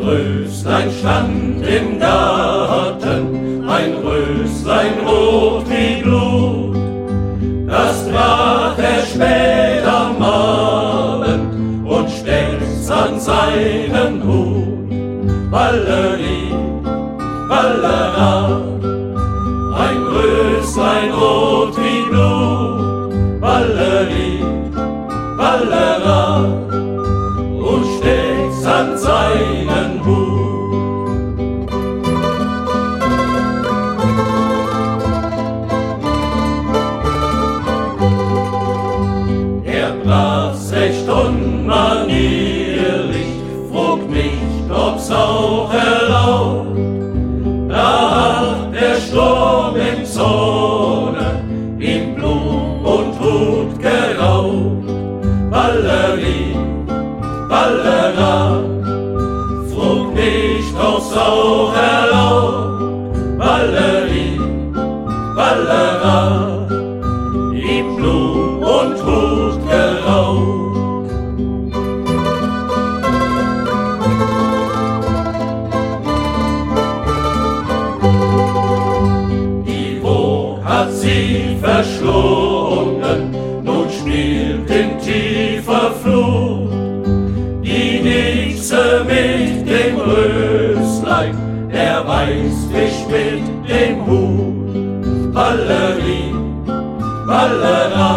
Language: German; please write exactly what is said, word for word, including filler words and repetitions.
Röslein stand im Garten, ein Röslein rot wie Blut. Das brach er spät am Abend und steckt's an seinen Hut. Balleri, ballera, ein Röslein rot wie Blut. Balleri, ballera, und steckt's an seinen Hut. Er brach's recht unmanierlich, frug mich, ob's auch erlaubt. Da hat der Sturm im Zorne ihm Blum und Hut geraubt. Balleri, ballera, frug nicht, ob's auch erlaubt. Balleri, ballera, ihm Blum und Hut geraubt. Die Woge hat sie verschlungen, nun spielt in tiefer Flut die Nixe mit dem Röslein, der Weißfisch mit dem Hut. Balleri, ballera,